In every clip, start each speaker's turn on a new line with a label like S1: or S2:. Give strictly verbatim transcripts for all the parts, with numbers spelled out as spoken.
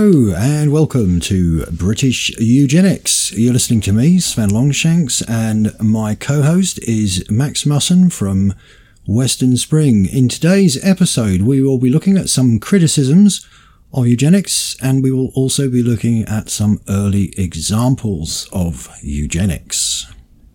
S1: Hello and welcome to British Eugenics. You're listening to me, Sven Longshanks, and my co-host is Max Musson from Western Spring. In today's episode, we will be looking at some criticisms of eugenics, and we will also be looking at some early examples of eugenics.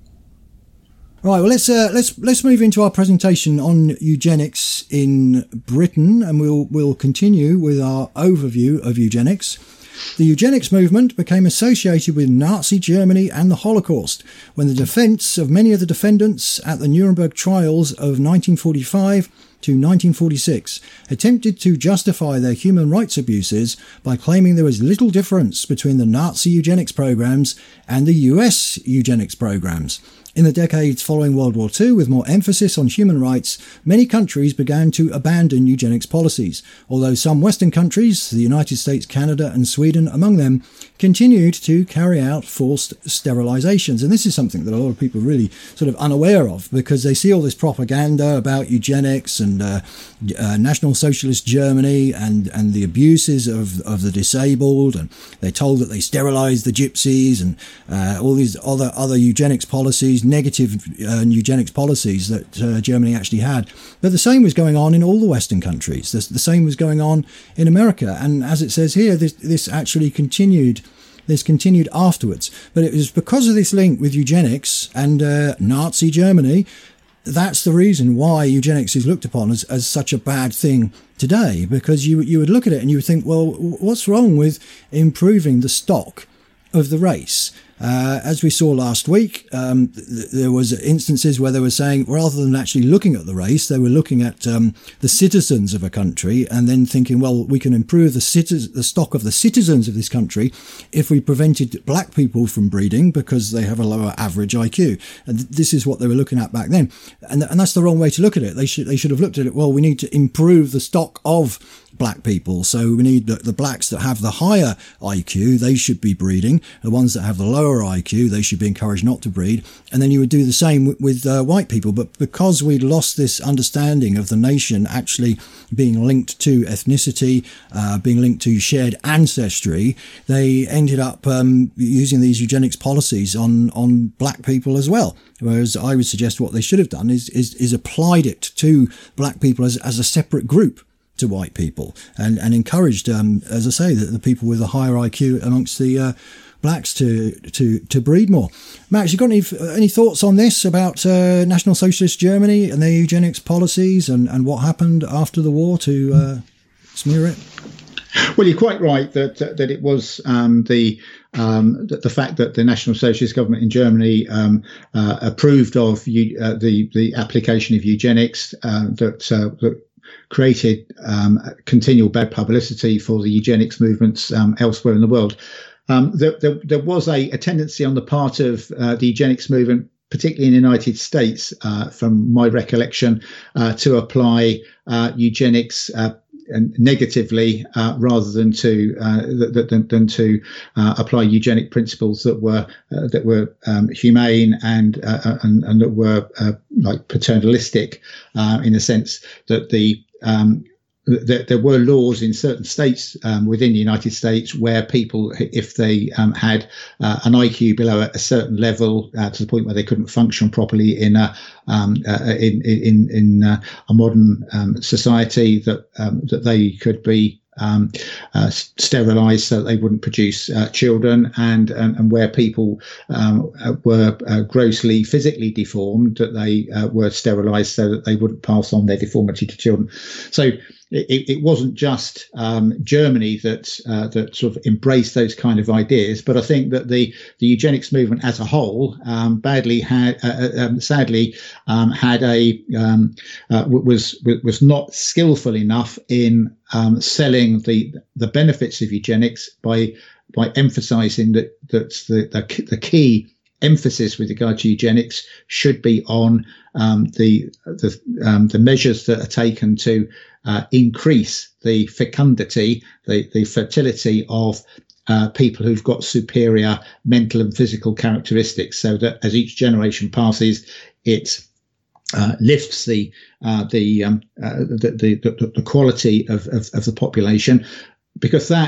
S1: Right, well, let's uh, let's let's move into our presentation on eugenics in Britain, and we'll we'll continue with our overview of eugenics. The eugenics movement became associated with Nazi Germany and the Holocaust when the defence of many of the defendants at the Nuremberg trials of nineteen forty-five to nineteen forty-six attempted to justify their human rights abuses by claiming there was little difference between the Nazi eugenics programs and the U S eugenics programs. In the decades following World War Two, with more emphasis on human rights, many countries began to abandon eugenics policies, although some Western countries, the United States, Canada and Sweden among them, continued to carry out forced sterilizations. And this is something that a lot of people are really sort of unaware of, because they see all this propaganda about eugenics and uh, uh, National Socialist Germany and, and the abuses of, of the disabled, and they're told that they sterilized the gypsies and uh, all these other, other eugenics policies, negative uh, eugenics policies that uh, Germany actually had. But the same was going on in all the Western countries. The, the same was going on in America. And as it says here, this, this actually continued This continued afterwards. But it was because of this link with eugenics and uh, Nazi Germany, that's the reason why eugenics is looked upon as, as such a bad thing today. Because you, you would look at it and you would think, well, what's wrong with improving the stock of the race? Uh, as we saw last week, um, th- there was instances where they were saying, rather than actually looking at the race, they were looking at um, the citizens of a country and then thinking, well, we can improve the, citi- the stock of the citizens of this country if we prevented black people from breeding because they have a lower average I Q. And th- this is what they were looking at back then. And, th- and that's the wrong way to look at it. They should, they should have looked at it, well, we need to improve the stock of black people. So we need the, the blacks that have the higher I Q, they should be breeding. The ones that have the lower I Q, they should be encouraged not to breed. And then you would do the same with, with uh, white people. But because we'd lost this understanding of the nation actually being linked to ethnicity, uh, being linked to shared ancestry, they ended up um, using these eugenics policies on, on black people as well. Whereas I would suggest what they should have done is, is, is applied it to black people as, as a separate group to white people, and, and encouraged, um, as I say, that the people with a higher I Q amongst the uh, blacks to, to, to breed more. Max, you got any, any thoughts on this about uh, National Socialist Germany and their eugenics policies and, and what happened after the war to uh, smear it?
S2: Well, you're quite right that uh, that it was um, the um, that the fact that the National Socialist government in Germany um, uh, approved of uh, the the application of eugenics uh, that uh, that created um, continual bad publicity for the eugenics movements um, elsewhere in the world. Um, there, there, there was a, a tendency on the part of uh, the eugenics movement, particularly in the United States, uh, from my recollection, uh, to apply uh, eugenics uh, negatively uh, rather than to uh, than, than to uh, apply eugenic principles that were uh, that were um, humane and, uh, and and that were uh, like paternalistic uh, in the sense that the um, that there were laws in certain states um, within the United States where people, if they um, had uh, an I Q below a certain level uh, to the point where they couldn't function properly in a um, uh, in in in uh, a modern um, society, that um, that they could be um, uh, sterilized so that they wouldn't produce uh, children, and, and and where people um, were uh, grossly physically deformed, that they uh, were sterilized so that they wouldn't pass on their deformity to children. So It, it wasn't just um, Germany that uh, that sort of embraced those kind of ideas, but I think that the, the eugenics movement as a whole um, badly had, uh, um, sadly, um, had a um, uh, was was not skillful enough in um, selling the the benefits of eugenics by by emphasising that that the, the the key emphasis with regard to eugenics should be on um, the the um, the measures that are taken to uh, increase the fecundity, the the fertility of uh, people who've got superior mental and physical characteristics, so that as each generation passes, it uh, lifts the uh, the, um, uh, the, the the the quality of, of of the population, because that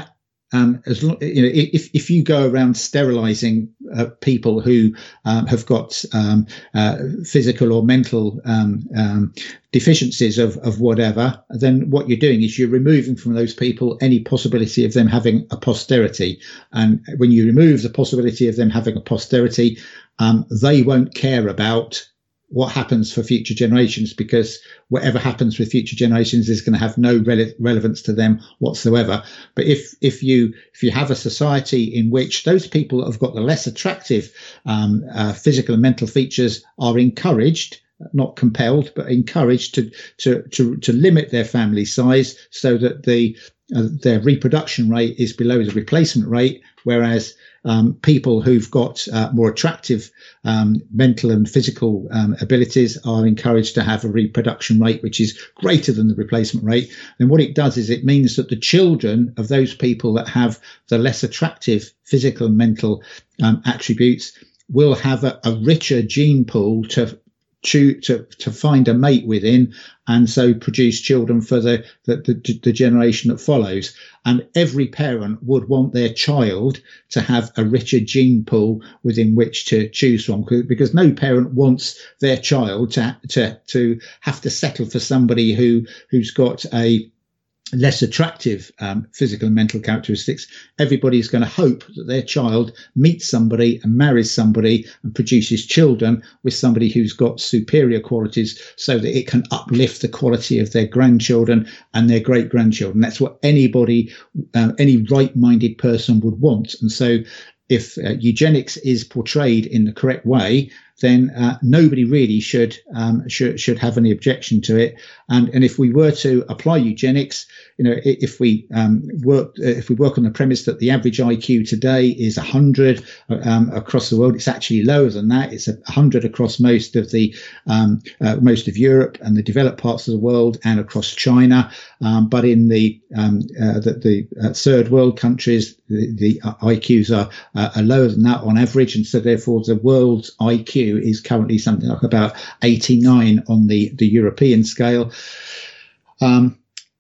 S2: um, as long, you know, if if you go around sterilising uh, people who um, have got um, uh, physical or mental um, um, deficiencies of, of whatever, then what you're doing is you're removing from those people any possibility of them having a posterity. And when you remove the possibility of them having a posterity, um, they won't care about what happens for future generations, because whatever happens with future generations is going to have no rele- relevance to them whatsoever. But if if you if you have a society in which those people that have got the less attractive um, uh, physical and mental features are encouraged, not compelled, but encouraged to to to, to limit their family size so that the uh, their reproduction rate is below the replacement rate, whereas Um, people who've got uh, more attractive um, mental and physical um, abilities are encouraged to have a reproduction rate which is greater than the replacement rate. And what it does is it means that the children of those people that have the less attractive physical and mental um, attributes will have a, a richer gene pool to To, to to find a mate within, and so produce children for the, the the the generation that follows. And every parent would want their child to have a richer gene pool within which to choose from, because no parent wants their child to to to have to settle for somebody who who's got a less attractive um, physical and mental characteristics. Everybody's going to hope that their child meets somebody and marries somebody and produces children with somebody who's got superior qualities, so that it can uplift the quality of their grandchildren and their great grandchildren. That's what anybody, uh, any right-minded person would want. And so if uh, eugenics is portrayed in the correct way, then uh, nobody really should um, should should have any objection to it. And and if we were to apply eugenics, you know, if we um, work if we work on the premise that the average I Q today is one hundred um, across the world, it's actually lower than that. It's one hundred across most of the um, uh, most of Europe and the developed parts of the world, and across China. Um, but in the um, uh, the, the uh, third world countries, the, the I Qs are, uh, are lower than that on average, and so therefore the world's I Q is currently something like about eighty-nine on the, the European scale. Um,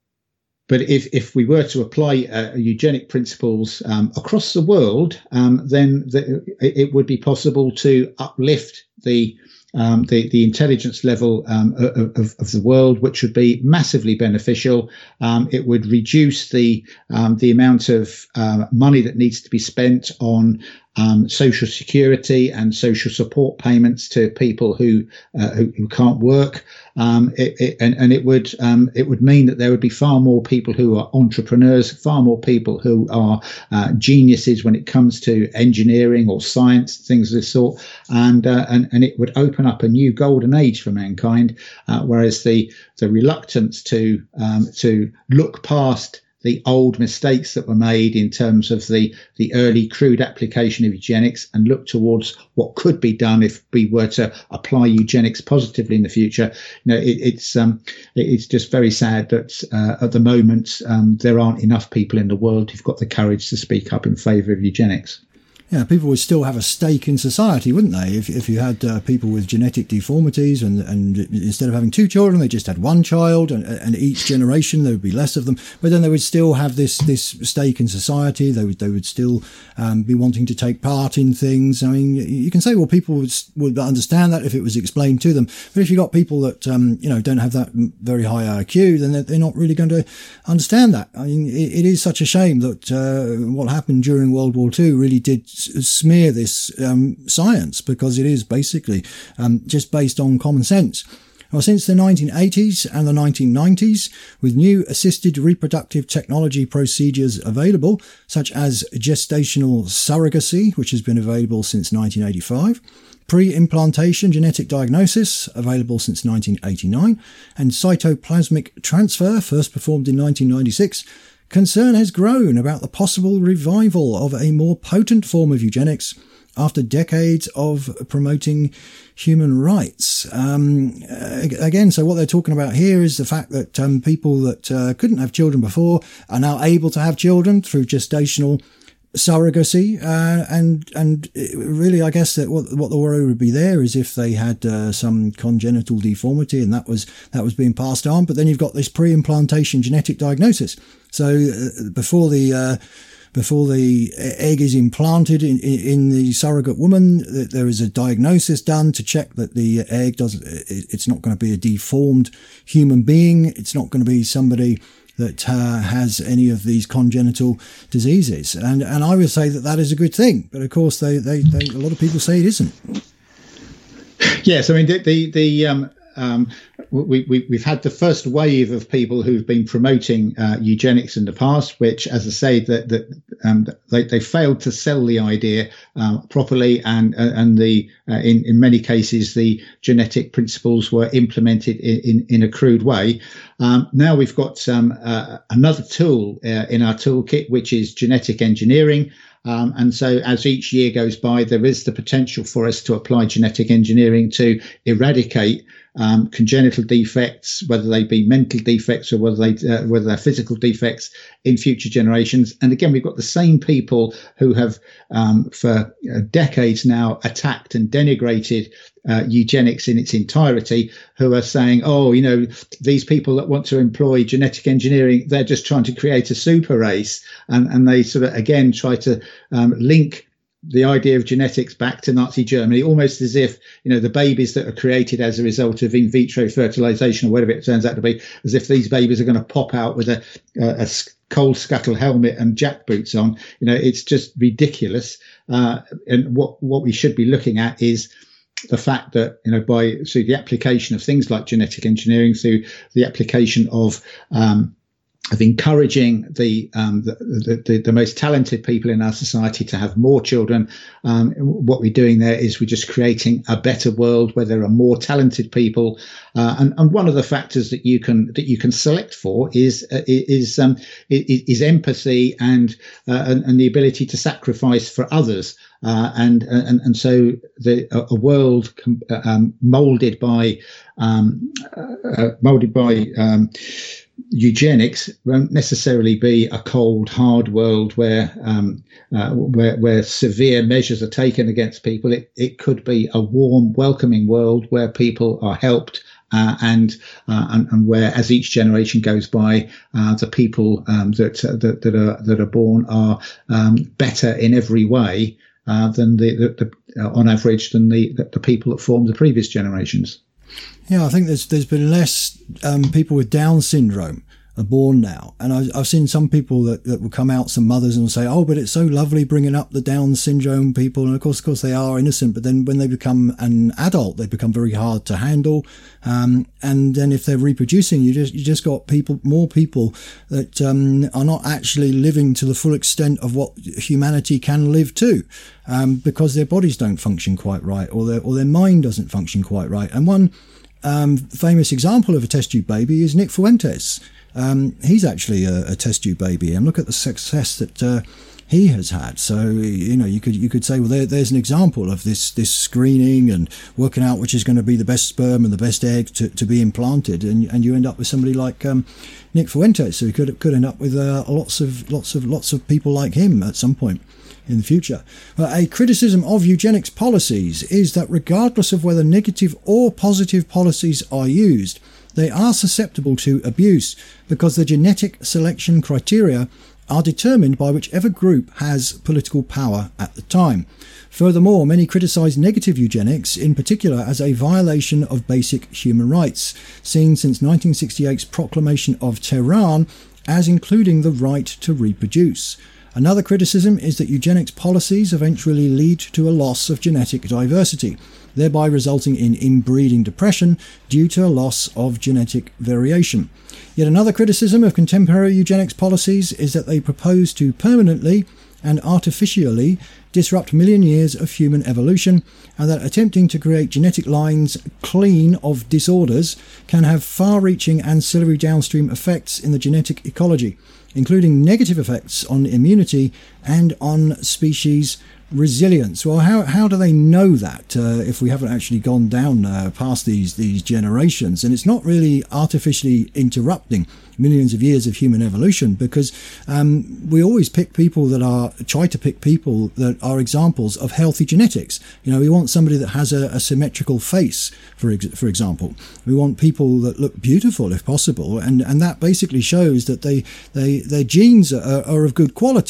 S2: but if, if we were to apply uh, eugenic principles um, across the world, um, then the, it would be possible to uplift the Um, the, the intelligence level um, of, of the world, which would be massively beneficial. Um, it would reduce the um, the amount of uh, money that needs to be spent on um, social security and social support payments to people who uh, who, who can't work. Um, it, it, and, and it would um, it would mean that there would be far more people who are entrepreneurs, far more people who are uh, geniuses when it comes to engineering or science, things of this sort. And uh, and and it would open up a new golden age for mankind, uh, whereas the the reluctance to um, to look past the old mistakes that were made in terms of the the early crude application of eugenics and look towards what could be done if we were to apply eugenics positively in the future. You know, it, it's um, it's just very sad that uh, at the moment um, there aren't enough people in the world who've got the courage to speak up in favour of eugenics.
S1: Yeah, people would still have a stake in society, wouldn't they? If if you had uh, people with genetic deformities, and and instead of having two children, they just had one child, and, and each generation there would be less of them. But then they would still have this this stake in society. They would they would still um, be wanting to take part in things. I mean, you can say, well, people would would understand that if it was explained to them. But if you got people that um, you know don't have that very high I Q, then they're, they're not really going to understand that. I mean, it, it is such a shame that uh, what happened during World War Two really did smear this um, science, because it is basically um, just based on common sense. Well, since the nineteen eighties and the nineteen nineties, with new assisted reproductive technology procedures available, such as gestational surrogacy, which has been available since nineteen eighty-five, pre-implantation genetic diagnosis, available since nineteen eighty-nine, and cytoplasmic transfer, first performed in nineteen ninety-six, concern has grown about the possible revival of a more potent form of eugenics after decades of promoting human rights. Um, again, so what they're talking about here is the fact that um, people that uh, couldn't have children before are now able to have children through gestational surrogacy, uh, and and really, I guess that what what the worry would be there is if they had uh, some congenital deformity and that was that was being passed on. But then you've got this pre-implantation genetic diagnosis. So uh, before the uh, before the egg is implanted in, in the surrogate woman, there is a diagnosis done to check that the egg doesn't, it's not going to be a deformed human being. It's not going to be somebody that uh, has any of these congenital diseases. And and I would say that that is a good thing. But of course, they, they, they a lot of people say it isn't.
S2: Yes, I mean, the, the, the um, um, we, we, we've had the first wave of people who've been promoting uh, eugenics in the past, which, as I say, that that um, they, they failed to sell the idea uh, properly, and uh, and the uh, in in many cases the genetic principles were implemented in in, in a crude way. Um, now we've got um, uh, another tool uh, in our toolkit, which is genetic engineering. Um, and so as each year goes by, there is the potential for us to apply genetic engineering to eradicate um, congenital defects, whether they be mental defects or whether they uh, whether they're physical defects in future generations. And again, we've got the same people who have um, for uh, decades now attacked and denigrated uh, eugenics in its entirety, who are saying, oh, you know, these people that want to employ genetic engineering, they're just trying to create a super race. And, and they sort of, again, try to um, link the idea of genetics back to Nazi Germany, almost as if, you know, the babies that are created as a result of in vitro fertilization or whatever it turns out to be, as if these babies are going to pop out with a, a, a coal scuttle helmet and jackboots on. You know, it's just ridiculous. Uh, and what, what we should be looking at is the fact that, you know, by through the application of things like genetic engineering, through the application of, um, of encouraging the, um, the, the the most talented people in our society to have more children. Um, what we're doing there is we're just creating a better world where there are more talented people. Uh, and, and one of the factors that you can that you can select for is uh, is um, is, is empathy and, uh, and and the ability to sacrifice for others. Uh, and and and so the a, a world um, molded by um, uh, molded by um, eugenics won't necessarily be a cold, hard world where um, uh, where, where severe measures are taken against people. It, it could be a warm, welcoming world where people are helped, uh, and, uh, and and where, as each generation goes by, uh, the people um, that, uh, that that are that are born are um, better in every way uh, than the, the, the uh, on average than the, the the people that formed the previous generations.
S1: Yeah, I think there's there's been less um, people with Down syndrome are born now, and I've, I've seen some people that, that will come out, some mothers, and say, "Oh, but it's so lovely bringing up the Down syndrome people," and of course, of course, they are innocent. But then when they become an adult, they become very hard to handle. Um, and then if they're reproducing, you just you just got people, more people that um, are not actually living to the full extent of what humanity can live to. Um, because their bodies don't function quite right, or their or their mind doesn't function quite right. And one um, famous example of a test tube baby is Nick Fuentes. Um, he's actually a, a test tube baby, and look at the success that uh, he has had. So you know, you could you could say, well, there, there's an example of this this screening and working out which is going to be the best sperm and the best egg to, to be implanted, and and you end up with somebody like um, Nick Fuentes. So you could could end up with uh, lots of lots of lots of people like him at some point in the future. Uh, a criticism of eugenics policies is that regardless of whether negative or positive policies are used, they are susceptible to abuse because the genetic selection criteria are determined by whichever group has political power at the time. Furthermore, many criticise negative eugenics, in particular as a violation of basic human rights, seen since nineteen sixty-eight's Proclamation of Tehran as including the right to reproduce. Another criticism is that eugenics policies eventually lead to a loss of genetic diversity, thereby resulting in inbreeding depression due to a loss of genetic variation. Yet another criticism of contemporary eugenics policies is that they propose to permanently and artificially disrupt million years of human evolution, and that attempting to create genetic lines clean of disorders can have far-reaching ancillary downstream effects in the genetic ecology, including negative effects on immunity and on species resilience. Well, how how do they know that uh, if we haven't actually gone down uh, past these these generations? And it's not really artificially interrupting millions of years of human evolution, because um, we always pick people that are try to pick people that are examples of healthy genetics. You know, we want somebody that has a, a symmetrical face, for ex- for example. We want people that look beautiful if possible, and and that basically shows that they they their genes are, are of good quality.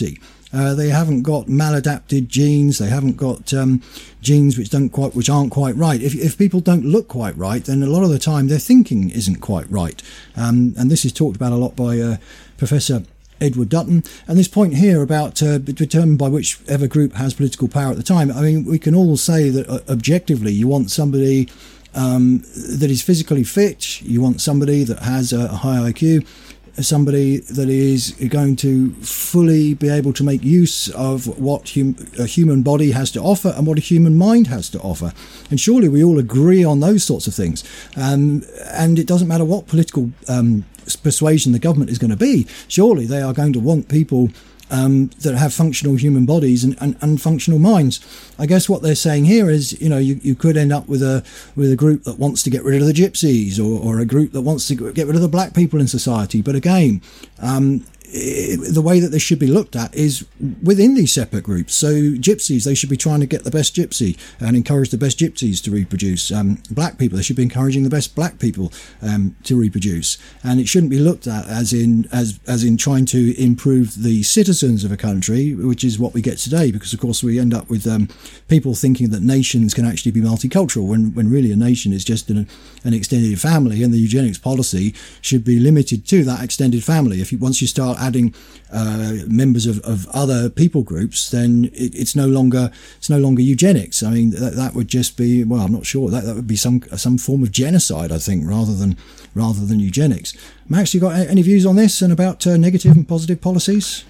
S1: Uh, they haven't got maladapted genes. They haven't got um, genes which don't quite, which aren't quite right. If, if people don't look quite right, then a lot of the time their thinking isn't quite right. Um, and this is talked about a lot by uh, Professor Edward Dutton. And this point here about uh, determined by whichever group has political power at the time. I mean, we can all say that uh, objectively, you want somebody um, that is physically fit. You want somebody that has a, a high I Q. Somebody that is going to fully be able to make use of what hum- a human body has to offer and what a human mind has to offer. And surely we all agree on those sorts of things. Um, and it doesn't matter what political um, persuasion the government is going to be. Surely they are going to want people Um, that have functional human bodies and, and, and functional minds. I guess what they're saying here is, you know, you, you could end up with a with a group that wants to get rid of the gypsies, or, or a group that wants to get rid of the black people in society. But again, um, it, the way that this should be looked at is within these separate groups. So gypsies, they should be trying to get the best gypsy and encourage the best gypsies to reproduce. Um, black people, they should be encouraging the best black people um, to reproduce. And it shouldn't be looked at as in as as in trying to improve the citizens of a country, which is what we get today, because of course we end up with um, people thinking that nations can actually be multicultural, when when really a nation is just an, an extended family, and the eugenics policy should be limited to that extended family. If you, once you start adding uh, members of, of other people groups, then it, it's no longer it's no longer eugenics. I mean, that, that would just be, well, I'm not sure, that that would be some some form of genocide, I think, rather than rather than eugenics. Max, you got any views on this and about uh, negative and positive policies?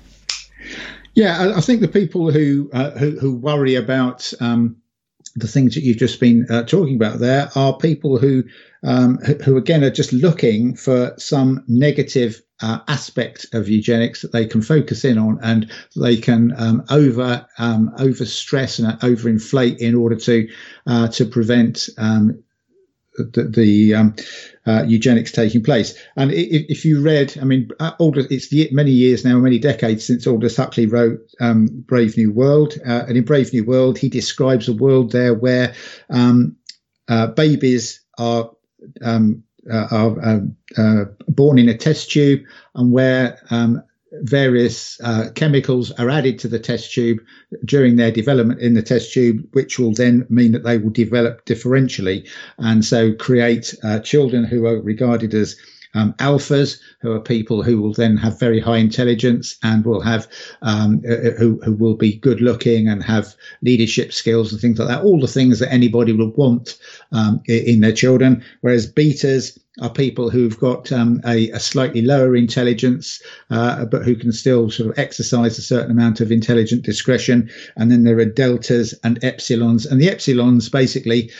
S2: Yeah, I think the people who uh, who, who worry about um, the things that you've just been uh, talking about there are people who, um, who, who again are just looking for some negative uh, aspect of eugenics that they can focus in on, and they can um, over um, over stress and overinflate in order to uh, to prevent um, the, the um, uh, eugenics taking place. And if, if you read, I mean, Aldous, it's many years now, many decades since Aldous Huxley wrote um, Brave New World. Uh, and in Brave New World, he describes a world there where um, uh, babies are um, uh, are uh, uh, born in a test tube, and where um, various uh, chemicals are added to the test tube during their development in the test tube, which will then mean that they will develop differentially, and so create uh, children who are regarded as um, alphas, who are people who will then have very high intelligence and will have um, uh, who, who will be good looking and have leadership skills and things like that. All the things that anybody would want um, in their children. Whereas betas are people who've got um, a, a slightly lower intelligence, uh, but who can still sort of exercise a certain amount of intelligent discretion. And then there are deltas and epsilons, and the epsilons basically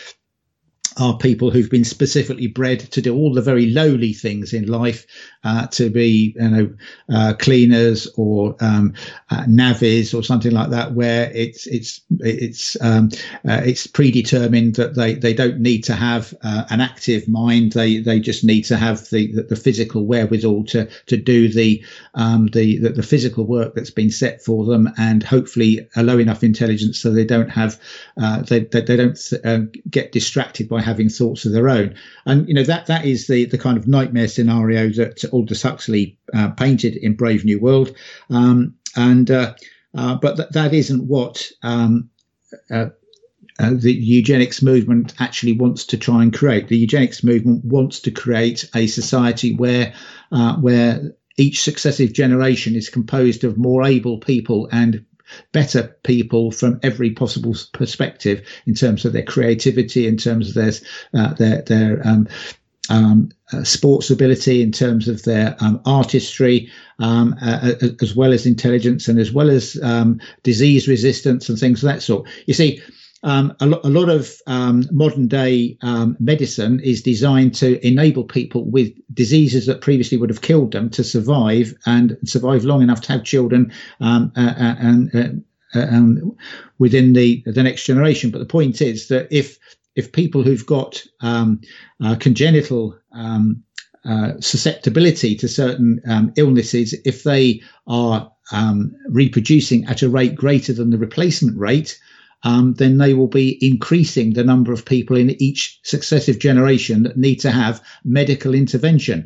S2: are people who've been specifically bred to do all the very lowly things in life, uh, to be, you know, uh, cleaners or um, uh, navvies or something like that, where it's it's it's um, uh, it's predetermined that they, they don't need to have uh, an active mind. They they just need to have the the, the physical wherewithal to to do the um, the, the the physical work that's been set for them, and hopefully a low enough intelligence so they don't have uh, they, they they don't uh, get distracted by having thoughts of their own. And you know, that that is the the kind of nightmare scenario that Aldous Huxley uh, painted in Brave New World. Um, and uh, uh, but th- that isn't what um, uh, uh, the eugenics movement actually wants to try and create. The eugenics movement wants to create a society where uh, where each successive generation is composed of more able people and better people from every possible perspective, in terms of their creativity, in terms of their uh, their their um, um, uh, sports ability, in terms of their um, artistry, um, uh, as well as intelligence, and as well as um, disease resistance and things of that sort. You see, um, a, lo- a lot of um, modern day um, medicine is designed to enable people with diseases that previously would have killed them to survive and survive long enough to have children um, uh, uh, and uh, uh, um, within the the next generation. But the point is that if if people who've got um, uh, congenital um, uh, susceptibility to certain um, illnesses, if they are um, reproducing at a rate greater than the replacement rate, Um, then they will be increasing the number of people in each successive generation that need to have medical intervention.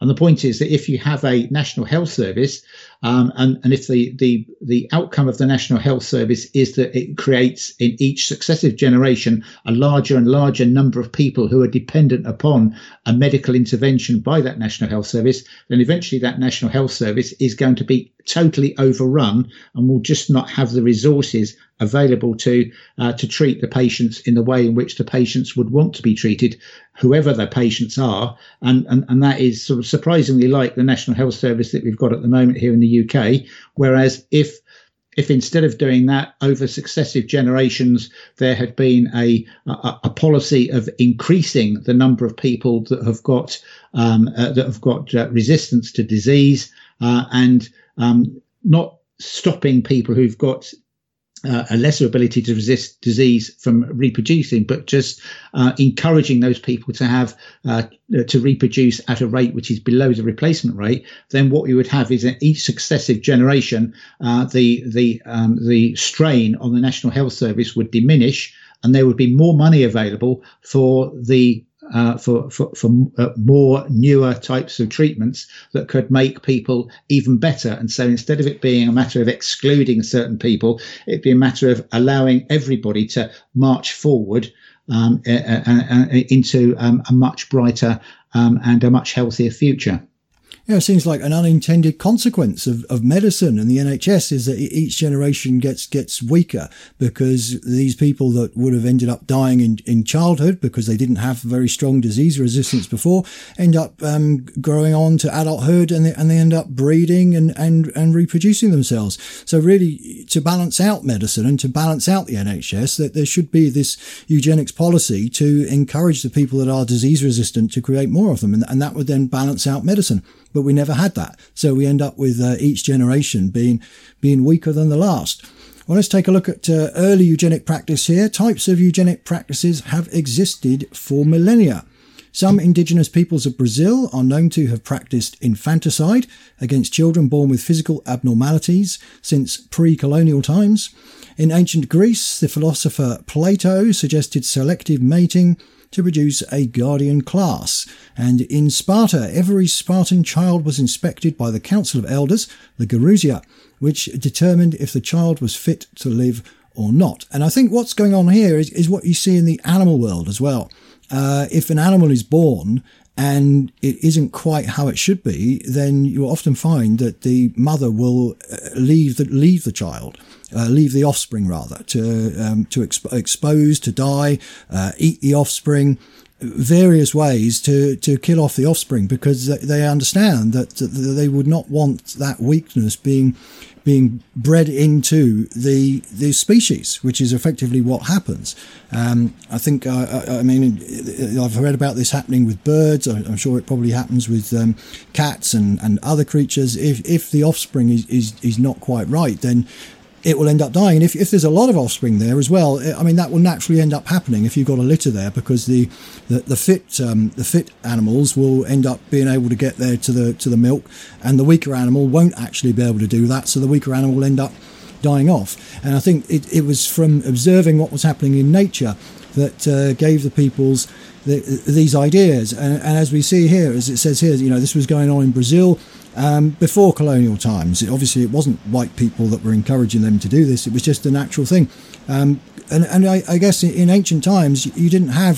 S2: And the point is that if you have a National Health Service, um, and, and if the, the, the outcome of the National Health Service is that it creates in each successive generation a larger and larger number of people who are dependent upon a medical intervention by that National Health Service, then eventually that National Health Service is going to be totally overrun and will just not have the resources available to uh, to treat the patients in the way in which the patients would want to be treated, whoever the patients are. And, and, and that is sort of surprisingly like the National Health Service that we've got at the moment here in the U K. Whereas if if instead of doing that over successive generations, there had been a, a, a policy of increasing the number of people that have got um, uh, that have got uh, resistance to disease, uh, and um, not stopping people who've got Uh, a lesser ability to resist disease from reproducing, but just uh, encouraging those people to have uh, to reproduce at a rate which is below the replacement rate, then what we would have is that each successive generation, uh, the the um, the strain on the National Health Service would diminish, and there would be more money available for the Uh, for for, for uh, more newer types of treatments that could make people even better. And so instead of it being a matter of excluding certain people, it'd be a matter of allowing everybody to march forward um, uh, uh, uh, into um, a much brighter um, and a much healthier future.
S1: Yeah, it seems like an unintended consequence of, of medicine and the N H S is that each generation gets gets weaker because these people that would have ended up dying in, in childhood because they didn't have very strong disease resistance before end up um, growing on to adulthood, and they, and they end up breeding and, and, and reproducing themselves. So really, to balance out medicine and to balance out the N H S, that there should be this eugenics policy to encourage the people that are disease resistant to create more of them, and, and that would then balance out medicine. But we never had that. So we end up with uh, each generation being being weaker than the last. Well, let's take a look at uh, early eugenic practice here. Types of eugenic practices have existed for millennia. Some indigenous peoples of Brazil are known to have practiced infanticide against children born with physical abnormalities since pre-colonial times. In ancient Greece, the philosopher Plato suggested selective mating to produce a guardian class. And in Sparta, every Spartan child was inspected by the Council of Elders, the Gerousia, which determined if the child was fit to live or not. And I think what's going on here is, is what you see in the animal world as well. Uh, if an animal is born and it isn't quite how it should be, then you often find that the mother will leave the, leave the child. Uh, leave the offspring rather to um, to exp- expose, to die, uh, eat the offspring, various ways to to kill off the offspring, because they understand that they would not want that weakness being being bred into the the species, which is effectively what happens. Um, I think, uh, I, I mean, I've read about this happening with birds. I'm sure it probably happens with um, cats and, and other creatures. If if the offspring is, is, is not quite right, then it will end up dying. And if, if there's a lot of offspring there as well, I mean, that will naturally end up happening if you've got a litter there, because the the, the fit um, the fit animals will end up being able to get there to the to the milk, and the weaker animal won't actually be able to do that. So the weaker animal will end up dying off. And I think it, it was from observing what was happening in nature that uh, gave the peoples the, these ideas. And, and as we see here, as it says here, you know, this was going on in Brazil Um, before colonial times. It, obviously, it wasn't white people that were encouraging them to do this. It was just a natural thing. Um, and and I, I guess in, in ancient times, you didn't have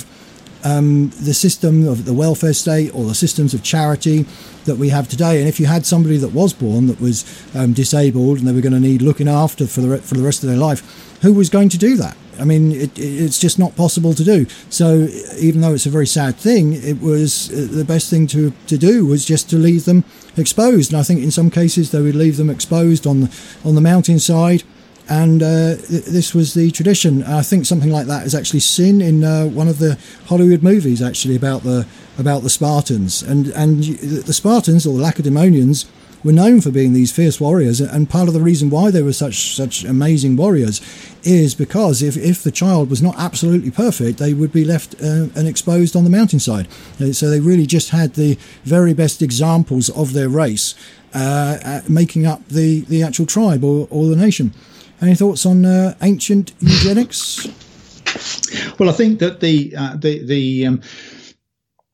S1: um, the system of the welfare state or the systems of charity that we have today. And if you had somebody that was born that was um, disabled and they were going to need looking after for the for the rest of their life, who was going to do that? I mean, it, it's just not possible to do. So even though it's a very sad thing, it was uh, the best thing to, to do was just to leave them exposed. And I think in some cases they would leave them exposed on the, on the mountainside. And uh, th- this was the tradition. I think something like that is actually seen in uh, one of the Hollywood movies, actually, about the about the Spartans. And, and the Spartans, or the Lacedaemonians, were known for being these fierce warriors, and part of the reason why they were such such amazing warriors is because if, if the child was not absolutely perfect, they would be left uh, and exposed on the mountainside. So they really just had the very best examples of their race uh, making up the, the actual tribe or, or the nation. Any thoughts on uh, ancient eugenics?
S2: Well, I think that the uh, the the um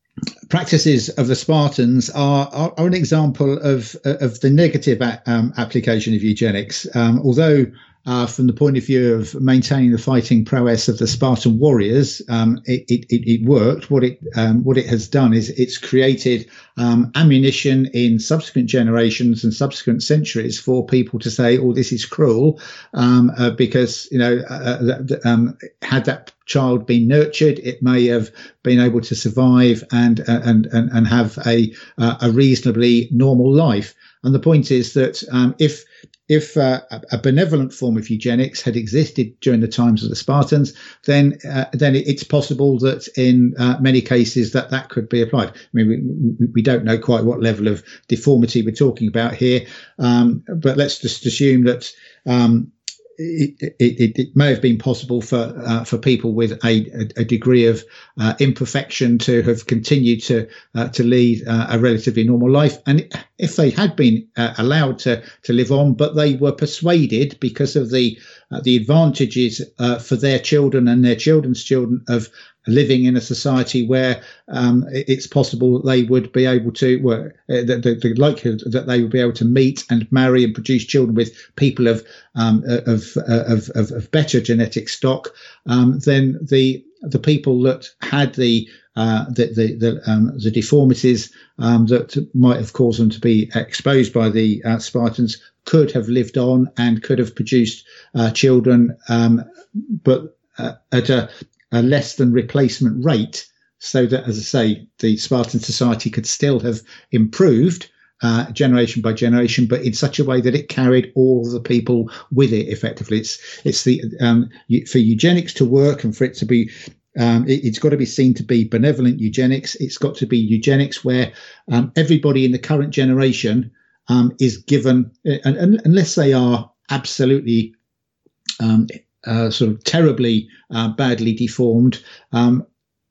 S2: practices of the Spartans are, are, are an example of of the negative a, um, application of eugenics. Um, although, uh, from the point of view of maintaining the fighting prowess of the Spartan warriors, um, it, it, it worked. What it um, what it has done is it's created um, ammunition in subsequent generations and subsequent centuries for people to say, "Oh, this is cruel," um, uh, because you know, uh, um, had that child been nurtured, it may have been able to survive and uh, and, and and have a uh, a reasonably normal life. And the point is that um, if if uh, a benevolent form of eugenics had existed during the times of the Spartans, then uh, then it's possible that in uh, many cases that that could be applied. I mean, we, we don't know quite what level of deformity we're talking about here, um, but let's just assume that um, It, it, it may have been possible for uh, for people with a, a degree of uh, imperfection to have continued to uh, to lead uh, a relatively normal life, and if they had been uh, allowed to to live on, but they were persuaded because of the uh, the advantages uh, for their children and their children's children of living in a society where um, it's possible that they would be able to, well, uh, the, the, the likelihood that they would be able to meet and marry and produce children with people of um, of, of, of of better genetic stock, um, then the the people that had the uh, the the the, um, the deformities um, that might have caused them to be exposed by the uh, Spartans could have lived on and could have produced uh, children, um, but uh, at a a less than replacement rate, so that, as I say, the Spartan society could still have improved uh, generation by generation, but in such a way that it carried all of the people with it effectively. It's it's the um, for eugenics to work and for it to be, um, it, it's got to be seen to be benevolent eugenics. It's got to be eugenics where um, everybody in the current generation um, is given, and, and, unless they are absolutely um, Uh, sort of terribly uh, badly deformed, um,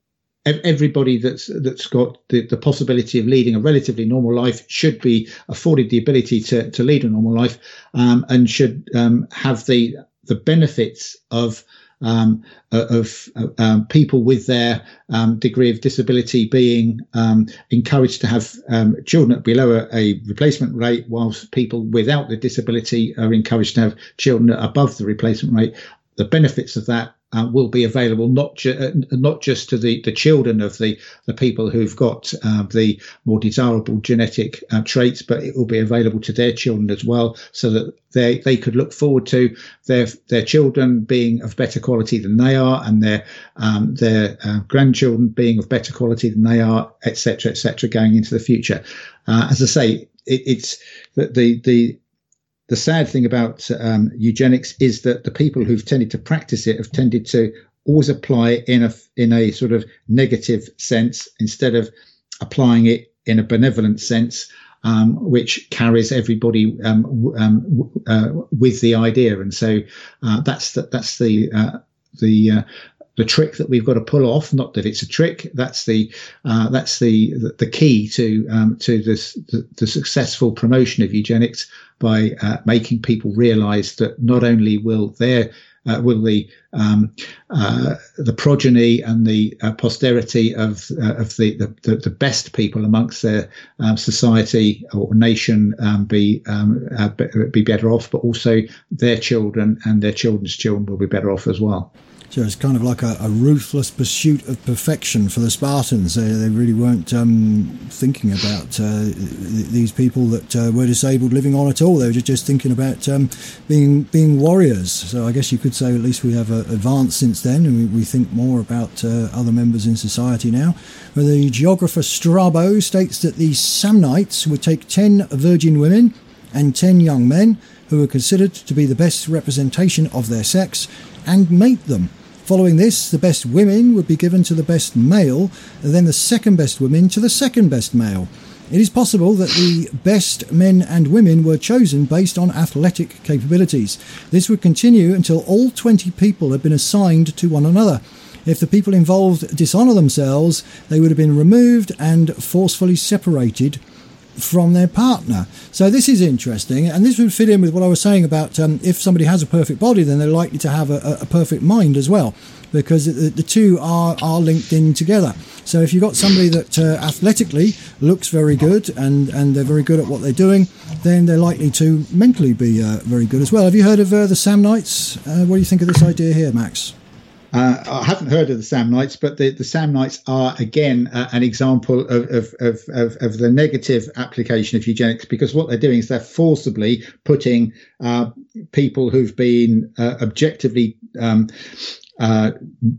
S2: everybody that's that's got the, the possibility of leading a relatively normal life should be afforded the ability to to lead a normal life, um, and should um, have the the benefits of um, of uh, um, people with their um, degree of disability being um, encouraged to have um, children at below a, a replacement rate, whilst people without the disability are encouraged to have children above the replacement rate. The benefits of that uh, will be available not ju- uh, not just to the, the children of the, the people who've got uh, the more desirable genetic uh, traits, but it will be available to their children as well, so that they they could look forward to their their children being of better quality than they are, and their um, their uh, grandchildren being of better quality than they are, et cetera, et cetera, going into the future. Uh, as I say, it, it's the the, the The sad thing about um, eugenics is that the people who've tended to practice it have tended to always apply it in a in a sort of negative sense instead of applying it in a benevolent sense, um, which carries everybody um, um, uh, with the idea. And so uh, that's the, that's the uh, the uh, the trick that we've got to pull off. Not that it's a trick. That's the uh, that's the, the the key to um, to this the, the successful promotion of eugenics, by uh, making people realise that not only will their uh, will the um, uh, the progeny and the uh, posterity of uh, of the, the the best people amongst their um, society or nation um, be um, uh, be better off, but also their children and their children's children will be better off as well.
S1: So it's kind of like a, a ruthless pursuit of perfection for the Spartans. They, they really weren't um, thinking about uh, these people that uh, were disabled living on at all. They were just, just thinking about um, being being warriors. So I guess you could say at least we have uh, advanced since then, and we, we think more about uh, other members in society now. Well, the geographer Strabo states that the Samnites would take ten virgin women and ten young men who were considered to be the best representation of their sex and mate them. Following this, the best women would be given to the best male, and then the second best women to the second best male. It is possible that the best men and women were chosen based on athletic capabilities. This would continue until all twenty people had been assigned to one another. If the people involved dishonour themselves, they would have been removed and forcefully separated from their partner. So this is interesting, and this would fit in with what I was saying about um, if somebody has a perfect body, then they're likely to have a, a perfect mind as well, because the, the two are, are linked in together. So if you've got somebody that uh, athletically looks very good and, and they're very good at what they're doing, then they're likely to mentally be uh, very good as well. Have you heard of uh, the Samnites? Uh, what do you think of this idea here, Max?
S2: Uh, I haven't heard of the Samnites, but the, the Samnites are, again, uh, an example of, of, of, of, of the negative application of eugenics, because what they're doing is they're forcibly putting uh, people who've been uh, objectively um, uh,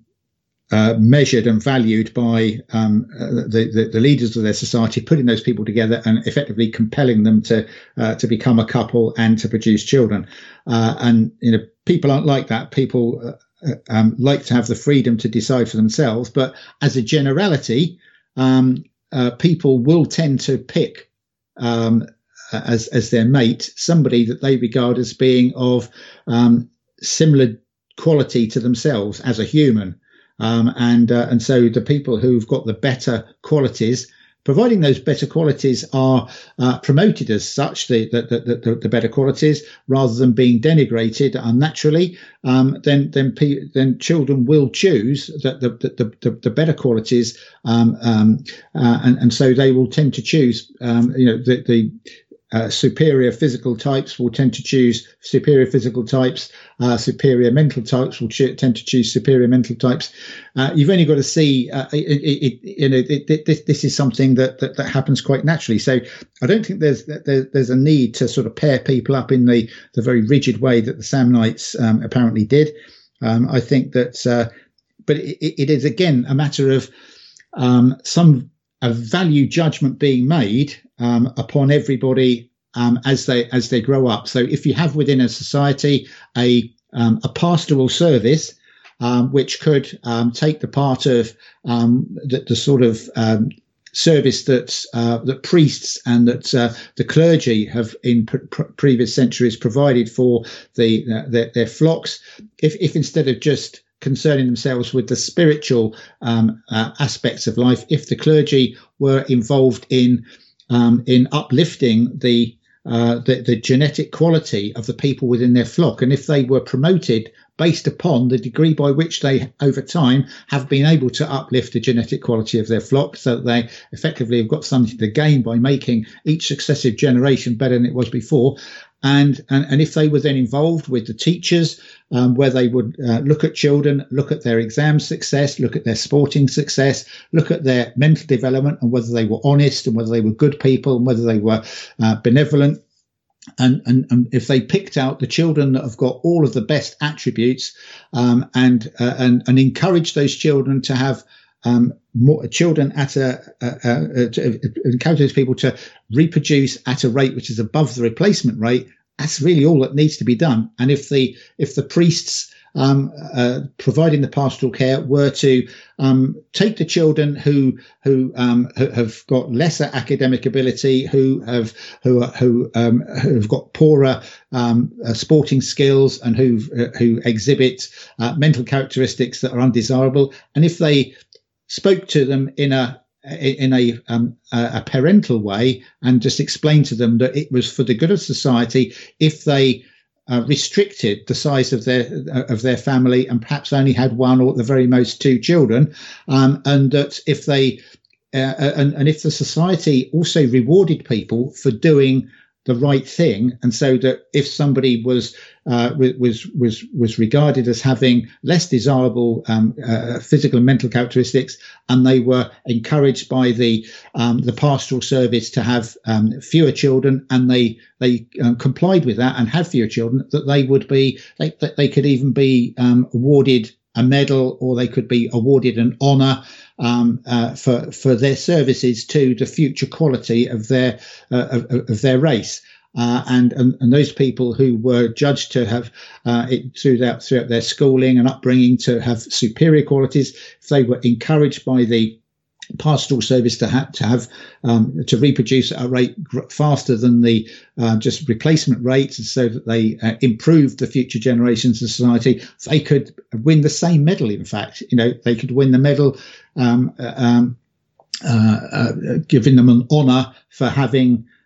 S2: uh, measured and valued by um, uh, the, the, the leaders of their society, putting those people together and effectively compelling them to uh, to become a couple and to produce children. Uh, and, you know, people aren't like that. People uh, Um, like to have the freedom to decide for themselves, but as a generality, um, uh, people will tend to pick um, as as their mate somebody that they regard as being of um, similar quality to themselves as a human, um, and uh, and so the people who've got the better qualities, providing those better qualities are uh, promoted as such, the, the, the, the better qualities, rather than being denigrated unnaturally, um, then then then children will choose the the the, the, the better qualities, um, um, uh, and and so they will tend to choose, um, you know, the the Uh, superior physical types will tend to choose superior physical types. Uh, superior mental types will ch- tend to choose superior mental types. Uh, you've only got to see, uh, it, it, it, you know, it, it, this, this is something that, that that happens quite naturally. So I don't think there's there, there's a need to sort of pair people up in the the very rigid way that the Samnites um, apparently did. Um, I think that, uh, but it, it is again a matter of um, some a value judgment being made um, upon everybody um, as they as they grow up. So if you have within a society a um, a pastoral service um, which could um, take the part of um, the, the sort of um, service that uh, that priests and that uh, the clergy have in pr- pr- previous centuries provided for the uh, their, their flocks, if if instead of just concerning themselves with the spiritual um, uh, aspects of life, if the clergy were involved in um, in uplifting the, uh, the the genetic quality of the people within their flock, and if they were promoted based upon the degree by which they, over time, have been able to uplift the genetic quality of their flock, so that they effectively have got something to gain by making each successive generation better than it was before. And, and, and if they were then involved with the teachers, um, where they would uh, look at children, look at their exam success, look at their sporting success, look at their mental development, and whether they were honest and whether they were good people and whether they were uh, benevolent. And, and, and if they picked out the children that have got all of the best attributes, um, and, uh, and, and encourage those children to have Um, more children at a, a, a, a to encourage those people to reproduce at a rate which is above the replacement rate, that's really all that needs to be done. And if the if the priests um, uh, providing the pastoral care were to um, take the children who who, um, who have got lesser academic ability, who have who who um, who've got poorer um, uh, sporting skills, and who uh, who exhibit uh, mental characteristics that are undesirable, and if they spoke to them in a in a um, a parental way and just explained to them that it was for the good of society if they uh, restricted the size of their of their family and perhaps only had one or at the very most two children, um, and that if they uh, and, and if the society also rewarded people for doing the right thing, and so that if somebody was uh, was was was regarded as having less desirable um, uh, physical and mental characteristics, and they were encouraged by the um, the pastoral service to have um, fewer children, and they they um, complied with that and had fewer children, that they would be they, that they could even be um, awarded a medal, or they could be awarded an honour um, uh, for for their services to the future quality of their uh, of, of their race. Uh, and, and and those people who were judged to have uh, it throughout throughout their schooling and upbringing to have superior qualities, if they were encouraged by the pastoral service to have to have um, to reproduce at a rate faster than the uh, just replacement rate, so that they uh, improved the future generations of society, they could win the same medal. In fact, you know, they could win the medal, um, uh, um, uh, uh, giving them an honour for having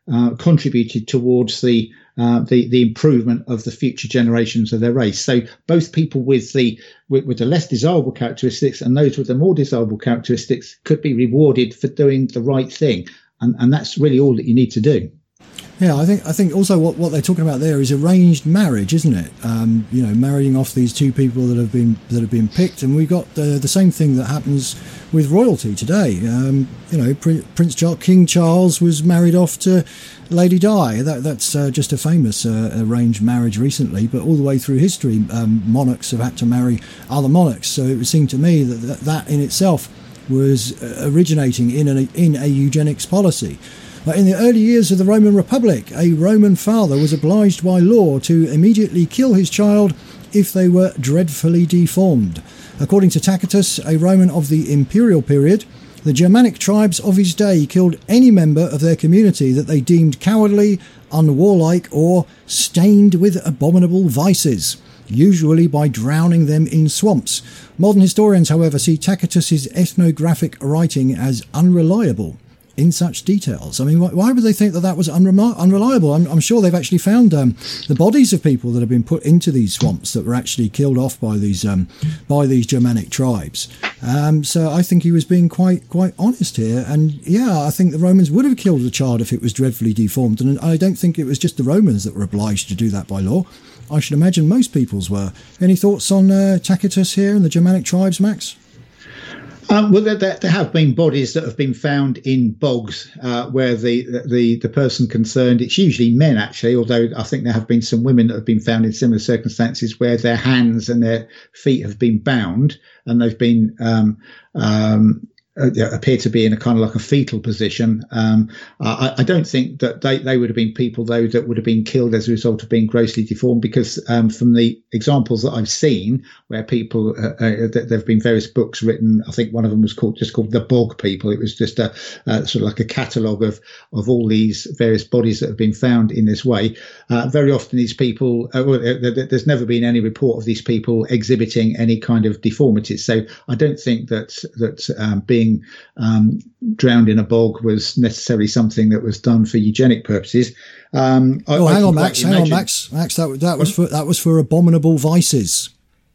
S2: uh, contributed towards the Uh, the the improvement of the future generations of their race. So both people with the with, with the less desirable characteristics and those with the more desirable characteristics could be rewarded for doing the right thing, and and that's really all that you need to do.
S1: Yeah, I think I think also what, what they're talking about there is arranged marriage, isn't it? Um, you know, marrying off these two people that have been that have been picked, and we've got the the same thing that happens with royalty today. Um, you know, Prince Charles, King Charles was married off to Lady Di. That that's uh, just a famous uh, arranged marriage recently, but all the way through history, um, monarchs have had to marry other monarchs. So it would seem to me that that, that in itself was originating in a in a eugenics policy. But in the early years of the Roman Republic, a Roman father was obliged by law to immediately kill his child if they were dreadfully deformed. According to Tacitus, a Roman of the imperial period, the Germanic tribes of his day killed any member of their community that they deemed cowardly, unwarlike, or stained with abominable vices, usually by drowning them in swamps. Modern historians, however, see Tacitus's ethnographic writing as unreliable in such details. I mean, why, why would they think that that was unreli- unreliable? I'm, I'm sure they've actually found um, the bodies of people that have been put into these swamps that were actually killed off by these um, by these Germanic tribes. Um, so I think he was being quite quite honest here. And yeah, I think the Romans would have killed the child if it was dreadfully deformed. And I don't think it was just the Romans that were obliged to do that by law. I should imagine most peoples were. Any thoughts on uh, Tacitus here and the Germanic tribes, Max?
S2: Um, well, there, there have been bodies that have been found in bogs uh, where the, the the person concerned, it's usually men actually, although I think there have been some women that have been found in similar circumstances where their hands and their feet have been bound and they've been um, um, uh, appear to be in a kind of like a fetal position. Um, I, I don't think that they, they would have been people, though, that would have been killed as a result of being grossly deformed, because um, from the examples that I've seen where people, uh, uh, there have been various books written. I think one of them was called just called The Bog People. It was just a uh, sort of like a catalogue of, of all these various bodies that have been found in this way. Uh, very often these people, uh, well, there's never been any report of these people exhibiting any kind of deformities. So I don't think that, that um, being Um, drowned in a bog was necessarily something that was done for eugenic purposes. Um,
S1: oh,
S2: I,
S1: hang
S2: I
S1: on, Max. Hang
S2: imagine...
S1: on, Max. Max, that that was for that was for abominable vices.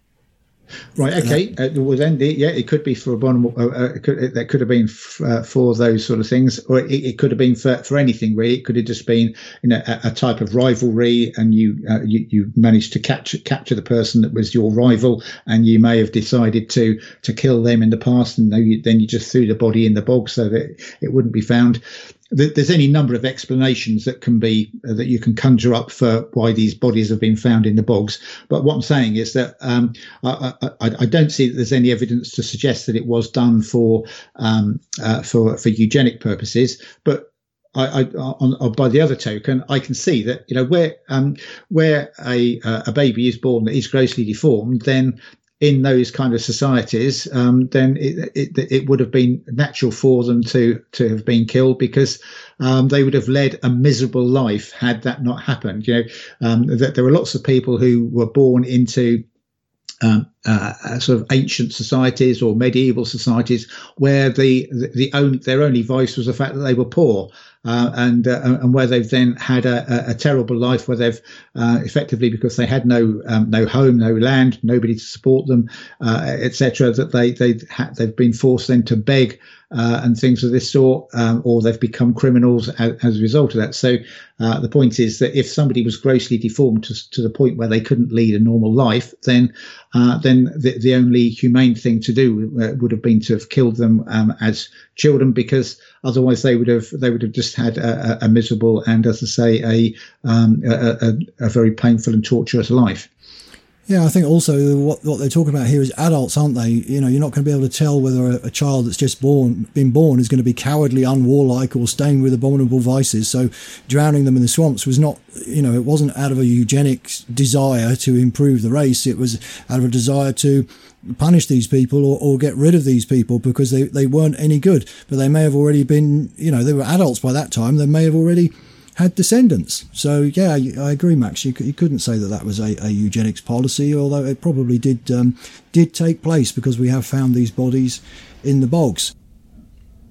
S2: Right. Okay. Uh, well, then, the, yeah, it could be for abominable. Uh, uh, it could, it, that could have been f- uh, for those sort of things, or it, it could have been for, for anything really. It could have just been, you know, a, a type of rivalry, and you, uh, you you managed to capture capture the person that was your rival, and you may have decided to to kill them in the past, and then you, then you just threw the body in the bog so that it wouldn't be found. There's any number of explanations that can be uh, that you can conjure up for why these bodies have been found in the bogs. But what I'm saying is that um, I, I, I don't see that there's any evidence to suggest that it was done for um, uh, for for eugenic purposes. But I, I, on, on, by the other token, I can see that, you know, where um, where a uh, a baby is born that is grossly deformed, then in those kind of societies, um, then it, it, it would have been natural for them to, to have been killed, because um, they would have led a miserable life had that not happened. You know, um, that there were lots of people who were born into Um, uh, sort of ancient societies or medieval societies where the the, the only, their only vice was the fact that they were poor, uh, and uh, and where they've then had a, a, a terrible life where they've uh, effectively, because they had no um, no home, no land, nobody to support them, uh, et cetera, that they they ha- they've been forced then to beg uh, and things of this sort, um, or they've become criminals as, as a result of that. So uh, the point is that if somebody was grossly deformed to, to the point where they couldn't lead a normal life, then uh, then the, the only humane thing to do uh, would have been to have killed them um, as children, because otherwise they would have they would have just had a, a, a miserable and, as I say, a, um, a, a, a very painful and torturous life.
S1: Yeah, I think also what what they're talking about here is adults, aren't they? You know, you're not going to be able to tell whether a, a child that's just born, been born, is going to be cowardly, unwarlike, or stained with abominable vices. So drowning them in the swamps was not, you know, it wasn't out of a eugenics desire to improve the race. It was out of a desire to punish these people or, or get rid of these people because they, they weren't any good. But they may have already been, you know, they were adults by that time. They may have already had descendants. So yeah, I agree, Max. You, you couldn't say that that was a, a eugenics policy, although it probably did um, did take place, because we have found these bodies in the bogs.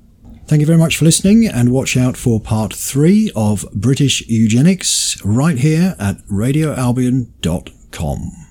S1: Thank you very much for listening, and watch out for part three of British Eugenics right here at radio albion dot com.